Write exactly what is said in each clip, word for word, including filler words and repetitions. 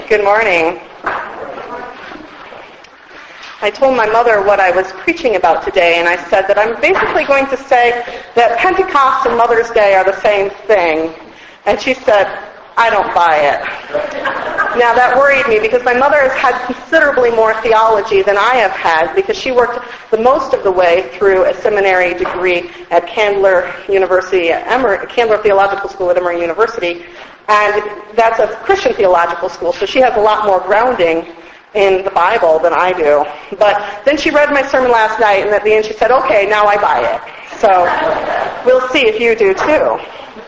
Good morning. I told my mother what I was preaching about today, and I said that I'm basically going to say that Pentecost and Mother's Day are the same thing. And she said, I don't buy it. Now that worried me because my mother has had considerably more theology than I have had because she worked the most of the way through a seminary degree at Candler University, at Emory, Candler Theological School at Emory University, and that's a Christian theological school, so she has a lot more grounding in the Bible than I do. But then she read my sermon last night, and at the end she said, okay, now I buy it. So we'll see if you do too.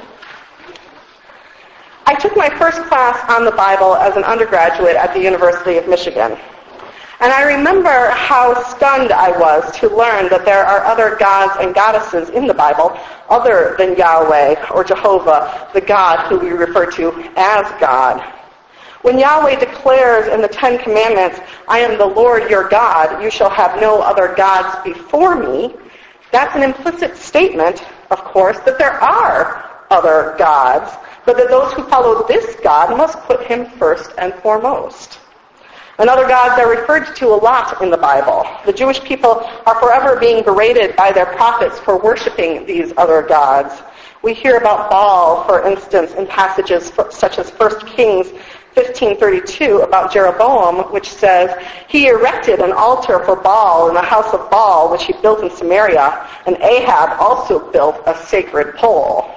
I took my first class on the Bible as an undergraduate at the University of Michigan. And I remember how stunned I was to learn that there are other gods and goddesses in the Bible other than Yahweh or Jehovah, the God who we refer to as God. When Yahweh declares in the Ten Commandments, I am the Lord your God, you shall have no other gods before me, that's an implicit statement, of course, that there are other gods, but that those who follow this God must put him first and foremost. And other gods are referred to a lot in the Bible. The Jewish people are forever being berated by their prophets for worshiping these other gods. We hear about Baal, for instance, in passages such as First Kings fifteen thirty-two about Jeroboam, which says, he erected an altar for Baal in the house of Baal, which he built in Samaria, and Ahab also built a sacred pole.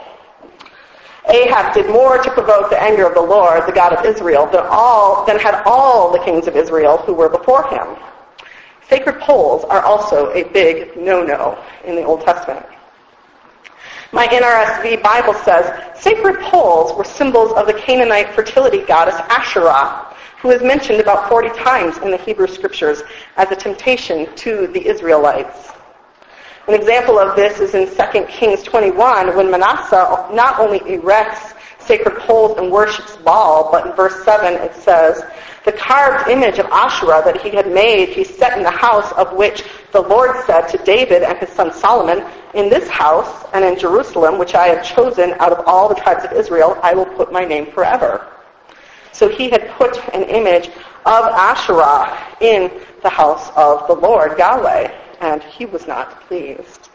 Ahab did more to provoke the anger of the Lord, the God of Israel, than all than had all the kings of Israel who were before him. Sacred poles are also a big no-no in the Old Testament. My N R S V Bible says, sacred poles were symbols of the Canaanite fertility goddess Asherah, who is mentioned about forty times in the Hebrew Scriptures as a temptation to the Israelites. An example of this is in Second Kings twenty-one, when Manasseh not only erects sacred poles and worships Baal, but in verse seven it says, the carved image of Asherah that he had made, he set in the house of which the Lord said to David and his son Solomon, in this house and in Jerusalem, which I have chosen out of all the tribes of Israel, I will put my name forever. So he had put an image of Asherah in the house of the Lord, Yahweh, and he was not pleased.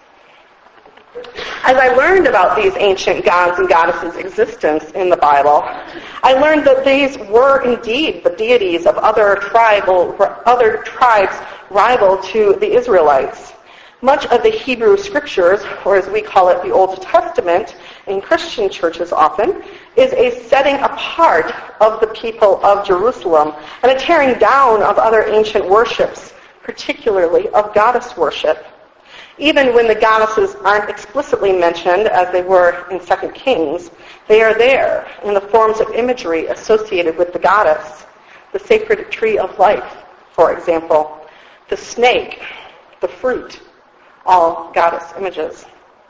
As I learned about these ancient gods and goddesses' existence in the Bible, I learned that these were indeed the deities of other tribal, other tribes rival to the Israelites. Much of the Hebrew Scriptures, or as we call it, the Old Testament, in Christian churches often, is a setting apart of the people of Jerusalem and a tearing down of other ancient worships, particularly of goddess worship. Even when the goddesses aren't explicitly mentioned, as they were in Second Kings, they are there in the forms of imagery associated with the goddess. The sacred tree of life, for example, the snake, the fruit, all goddess images.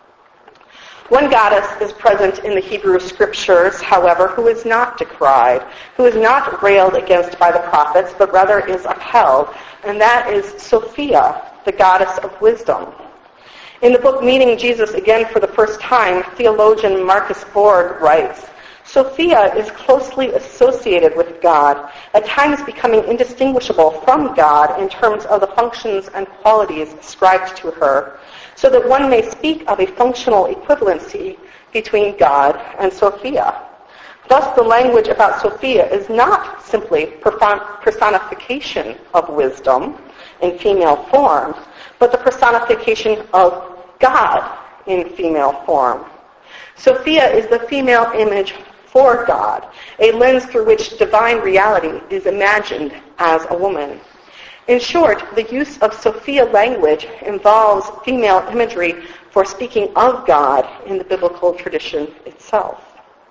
One goddess is present in the Hebrew Scriptures, however, who is not decried, who is not railed against by the prophets, but rather is upheld, and that is Sophia, the goddess of wisdom. In the book Meeting Jesus Again for the First Time, theologian Marcus Borg writes, Sophia is closely associated with God, at times becoming indistinguishable from God in terms of the functions and qualities ascribed to her, so that one may speak of a functional equivalency between God and Sophia. Thus, the language about Sophia is not simply personification of wisdom in female form, but the personification of God in female form. Sophia is the female image for God, a lens through which divine reality is imagined as a woman. In short, the use of Sophia language involves female imagery for speaking of God in the biblical tradition itself.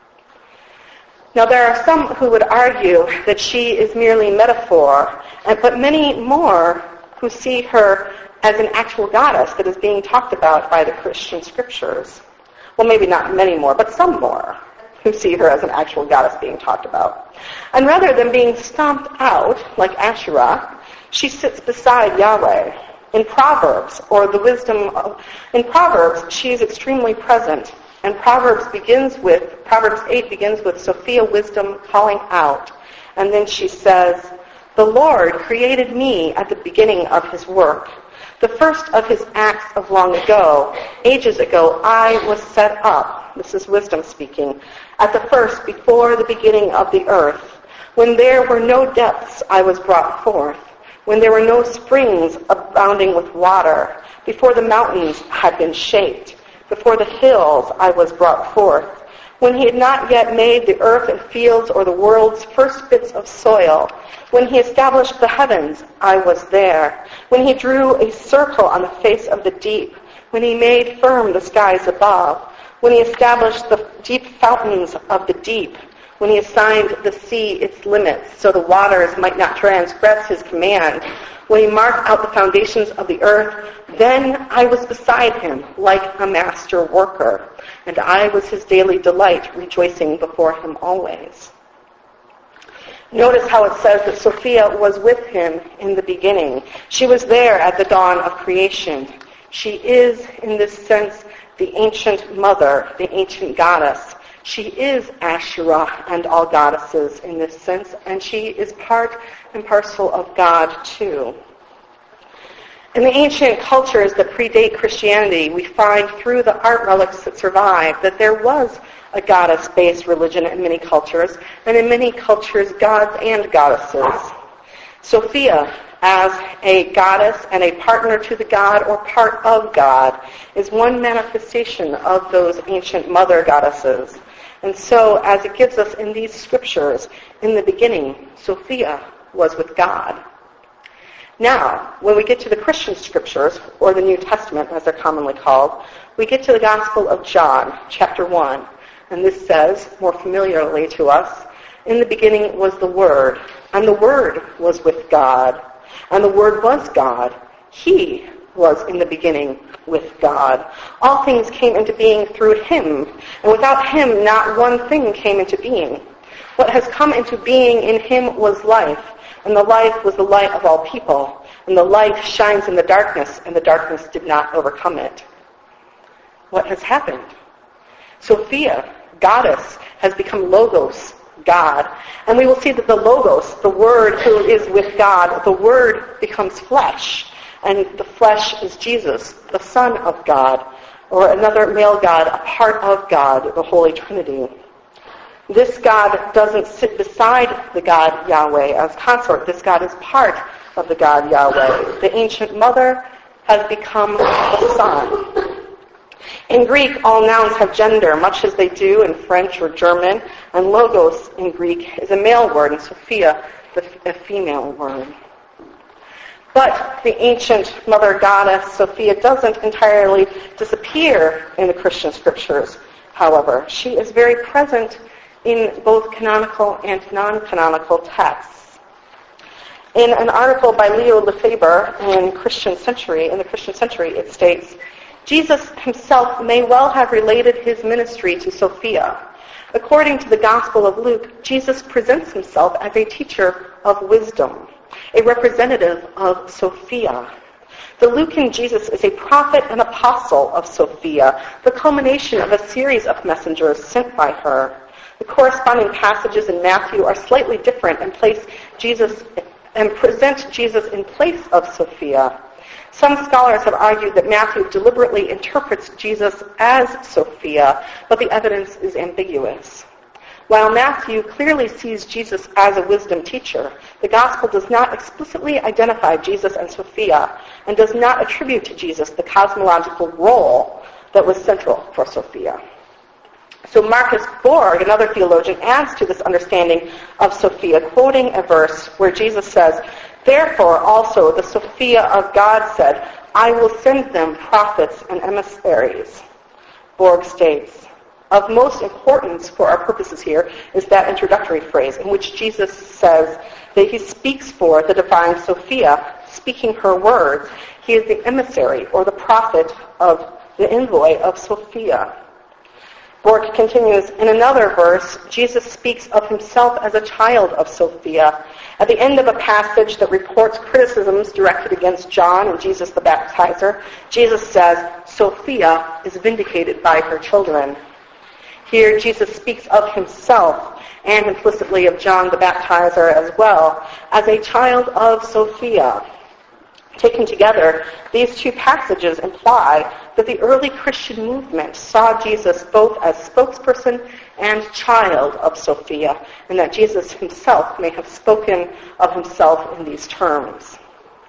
Now, there are some who would argue that she is merely metaphor, but many more who see her as an actual goddess that is being talked about by the Christian Scriptures. Well, maybe not many more, but some more who see her as an actual goddess being talked about. And rather than being stomped out like Asherah, she sits beside Yahweh. In Proverbs, or the wisdom of, in Proverbs, she is extremely present. And Proverbs begins with, Proverbs eight begins with Sophia wisdom calling out, And then she says, "The Lord created me at the beginning of his work. The first of his acts of long ago, ages ago, I was set up." This is wisdom speaking. "At the first, before the beginning of the earth. When there were no depths, I was brought forth. When there were no springs abounding with water. Before the mountains had been shaped. Before the hills, I was brought forth. When he had not yet made the earth and fields or the world's first bits of soil. When he established the heavens, I was there. When he drew a circle on the face of the deep. When he made firm the skies above. When he established the deep fountains of the deep. When he assigned the sea its limits, so the waters might not transgress his command. When he marked out the foundations of the earth, then I was beside him like a master worker, and I was his daily delight, rejoicing before him always." Notice how it says that Sophia was with him in the beginning. She was there at the dawn of creation. She is, in this sense, the ancient mother, the ancient goddess. She is Asherah and all goddesses in this sense, and she is part and parcel of God too. In the ancient cultures that predate Christianity, we find through the art relics that survive that there was a goddess-based religion in many cultures, and in many cultures, gods and goddesses. Sophia, as a goddess and a partner to the god or part of God, is one manifestation of those ancient mother goddesses. And so, as it gives us in these scriptures, in the beginning, Sophia was with God. Now, when we get to the Christian scriptures, or the New Testament as they're commonly called, we get to the Gospel of John, chapter one. And this says, more familiarly to us, "In the beginning was the Word, and the Word was with God, and the Word was God. He was in the beginning with God. All things came into being through him, and without him not one thing came into being. What has come into being in him was life, and the life was the light of all people. And the light shines in the darkness, and the darkness did not overcome it." What has happened? Sophia, goddess, has become Logos, God. And we will see that the Logos, the Word who is with God, the Word becomes flesh. And the flesh is Jesus, the Son of God, or another male God, a part of God, the Holy Trinity. This God doesn't sit beside the God Yahweh as consort. This God is part of the God Yahweh. The ancient mother has become the son. In Greek, all nouns have gender, much as they do in French or German, and logos in Greek is a male word, and Sophia a female word. But the ancient mother goddess Sophia doesn't entirely disappear in the Christian scriptures, however. She is very present in both canonical and non-canonical texts. In an article by Leo Lefebvre in Christian Century, in the Christian Century, it states, "Jesus himself may well have related his ministry to Sophia. According to the Gospel of Luke, Jesus presents himself as a teacher of wisdom, a representative of Sophia. The Lucan Jesus is a prophet and apostle of Sophia, the culmination of a series of messengers sent by her. The corresponding passages in Matthew are slightly different and place Jesus and present Jesus in place of Sophia. Some scholars have argued that Matthew deliberately interprets Jesus as Sophia, but the evidence is ambiguous. While Matthew clearly sees Jesus as a wisdom teacher, the Gospel does not explicitly identify Jesus and Sophia and does not attribute to Jesus the cosmological role that was central for Sophia. So Marcus Borg, another theologian, adds to this understanding of Sophia, quoting a verse where Jesus says, "Therefore also the Sophia of God said, I will send them prophets and emissaries." Borg states, "Of most importance for our purposes here is that introductory phrase in which Jesus says that he speaks for the divine Sophia, speaking her words. He is the emissary or the prophet of the envoy of Sophia." Borg continues, in another verse, Jesus speaks of himself as a child of Sophia. At the end of a passage that reports criticisms directed against John and Jesus the Baptizer, Jesus says, "Sophia is vindicated by her children." Here, Jesus speaks of himself and implicitly of John the Baptizer as well as a child of Sophia. Taken together, these two passages imply that the early Christian movement saw Jesus both as spokesperson and child of Sophia, and that Jesus himself may have spoken of himself in these terms.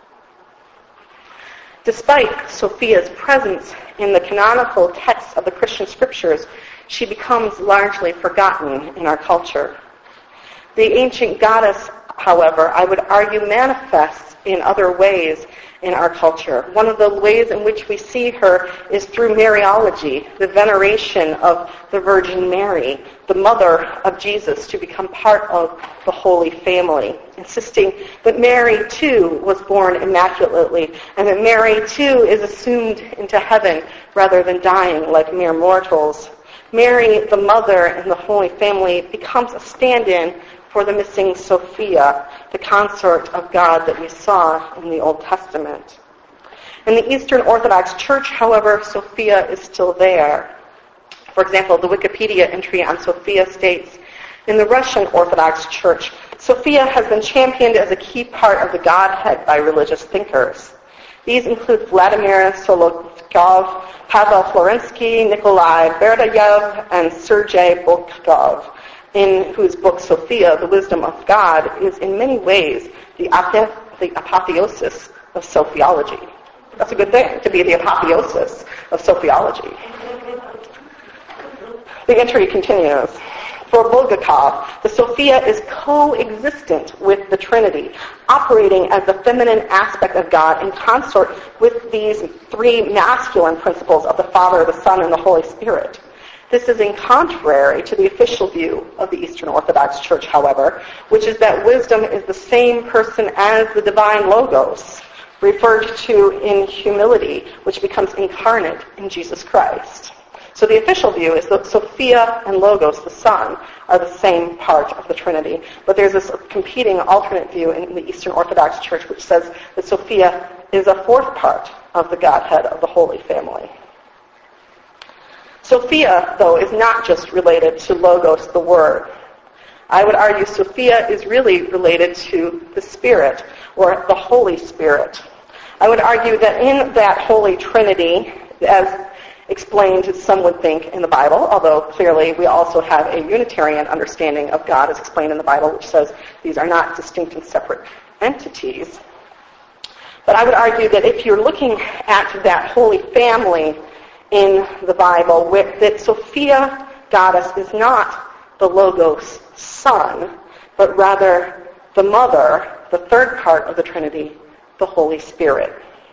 Despite Sophia's presence in the canonical texts of the Christian scriptures, she becomes largely forgotten in our culture. The ancient goddess, however, I would argue manifests in other ways in our culture. One of the ways in which we see her is through Mariology, the veneration of the Virgin Mary, the mother of Jesus, to become part of the Holy Family, insisting that Mary too was born immaculately and that Mary too is assumed into heaven rather than dying like mere mortals. Mary, the mother in the Holy Family, becomes a stand-in for the missing Sophia, the consort of God that we saw in the Old Testament. In the Eastern Orthodox Church, however, Sophia is still there. For example, the Wikipedia entry on Sophia states, in the Russian Orthodox Church, Sophia has been championed as a key part of the Godhead by religious thinkers. These include Vladimir Solovyov, Pavel Florensky, Nikolai Berdayev, and Sergei Bolkov, in whose book Sophia, the Wisdom of God, is in many ways the, ap- the apotheosis of sophiology. That's a good thing, to be the apotheosis of sophiology. The entry continues. For Bulgakov, the Sophia is coexistent with the Trinity, operating as the feminine aspect of God in consort with these three masculine principles of the Father, the Son, and the Holy Spirit. This is in contrary to the official view of the Eastern Orthodox Church, however, which is that wisdom is the same person as the divine Logos, referred to in humility, which becomes incarnate in Jesus Christ. So the official view is that Sophia and Logos, the Son, are the same part of the Trinity. But there's this competing alternate view in the Eastern Orthodox Church which says that Sophia is a fourth part of the Godhead of the Holy Family. Sophia, though, is not just related to Logos, the Word. I would argue Sophia is really related to the Spirit, or the Holy Spirit. I would argue that in that Holy Trinity, as explained, some would think, in the Bible, although clearly we also have a Unitarian understanding of God as explained in the Bible, which says these are not distinct and separate entities. But I would argue that if you're looking at that Holy Family in the Bible, that Sophia, goddess, is not the Logos Son, but rather the Mother, the third part of the Trinity, the Holy Spirit.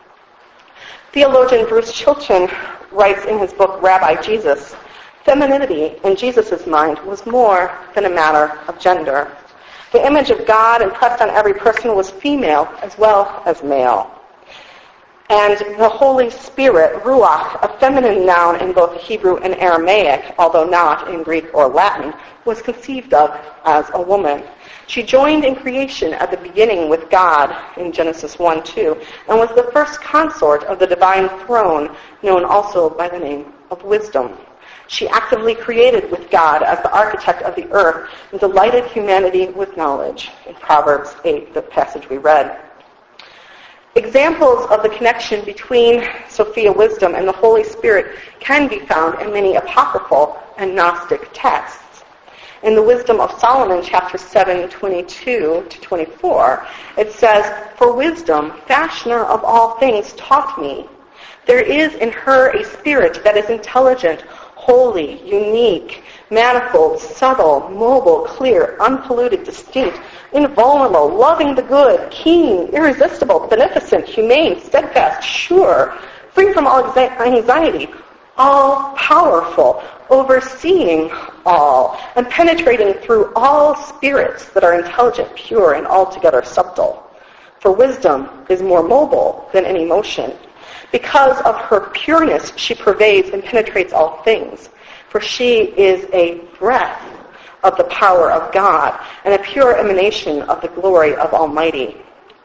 Theologian Bruce Chilton writes in his book, Rabbi Jesus, femininity in Jesus' mind was more than a matter of gender. The image of God impressed on every person was female as well as male. And the Holy Spirit, Ruach, a feminine noun in both Hebrew and Aramaic, although not in Greek or Latin, was conceived of as a woman. She joined in creation at the beginning with God in Genesis one two, and was the first consort of the divine throne, known also by the name of Wisdom. She actively created with God as the architect of the earth and delighted humanity with knowledge, in Proverbs eight, the passage we read. Examples of the connection between Sophia Wisdom and the Holy Spirit can be found in many apocryphal and Gnostic texts. In the Wisdom of Solomon, chapter seven, twenty-two to twenty-four, it says, "For wisdom, fashioner of all things, taught me. There is in her a spirit that is intelligent, holy, unique, manifold, subtle, mobile, clear, unpolluted, distinct, invulnerable, loving the good, keen, irresistible, beneficent, humane, steadfast, sure, free from all anxiety, all-powerful, overseeing all, and penetrating through all spirits that are intelligent, pure, and altogether subtle. For wisdom is more mobile than any motion. Because of her pureness, she pervades and penetrates all things. For she is a breath of the power of God and a pure emanation of the glory of Almighty."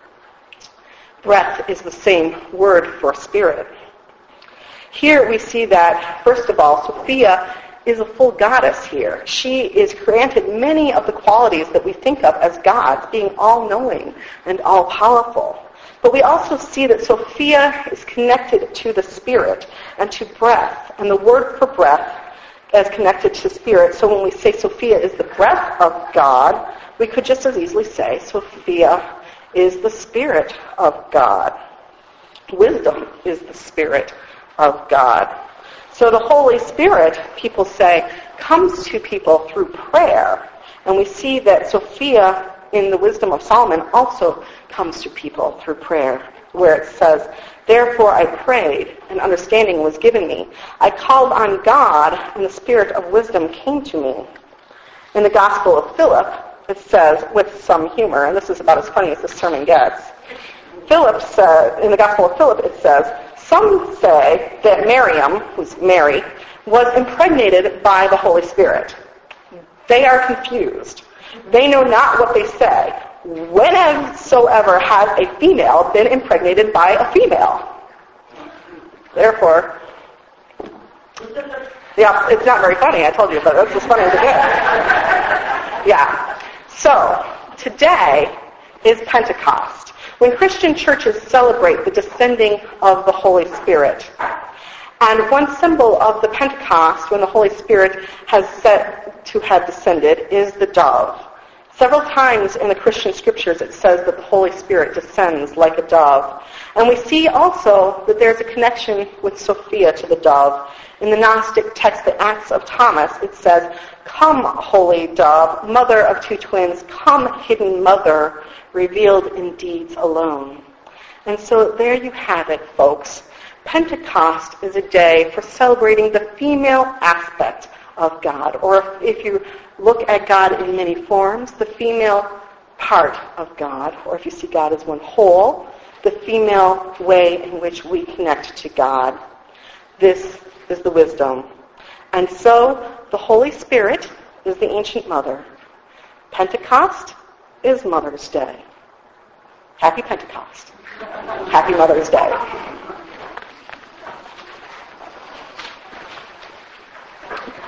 Breath is the same word for spirit. Here we see that, first of all, Sophia is a full goddess here. She is granted many of the qualities that we think of as gods, being all-knowing and all-powerful. But we also see that Sophia is connected to the spirit and to breath, and the word for breath is connected to spirit. So when we say Sophia is the breath of God, we could just as easily say Sophia is the Spirit of God. Wisdom is the Spirit of God. So the Holy Spirit, people say, comes to people through prayer. And we see that Sophia in the Wisdom of Solomon also comes to people through prayer, where it says, therefore I prayed, and understanding was given me. I called on God, and the Spirit of wisdom came to me. In the Gospel of Philip, it says, with some humor, and this is about as funny as this sermon gets, Philip said, in the Gospel of Philip, it says, some say that Miriam, who's Mary, was impregnated by the Holy Spirit. They are confused. They know not what they say. Whensoever has a female been impregnated by a female? Therefore, yeah, it's not very funny, I told you, but that's as funny as it gets. Yeah. So, today is Pentecost, when Christian churches celebrate the descending of the Holy Spirit. And one symbol of the Pentecost, when the Holy Spirit has said to have descended, is the dove. Several times in the Christian scriptures it says that the Holy Spirit descends like a dove. And we see also that there's a connection with Sophia to the dove. In the Gnostic text, the Acts of Thomas, it says, come, holy dove, mother of two twins, come, hidden mother, revealed in deeds alone. And so there you have it, folks. Pentecost is a day for celebrating the female aspect of God, or if you look at God in many forms, the female part of God, or if you see God as one whole, the female way in which we connect to God. This is the wisdom. And so the Holy Spirit is the ancient mother. Pentecost is Mother's Day. Happy Pentecost. Happy Mother's Day.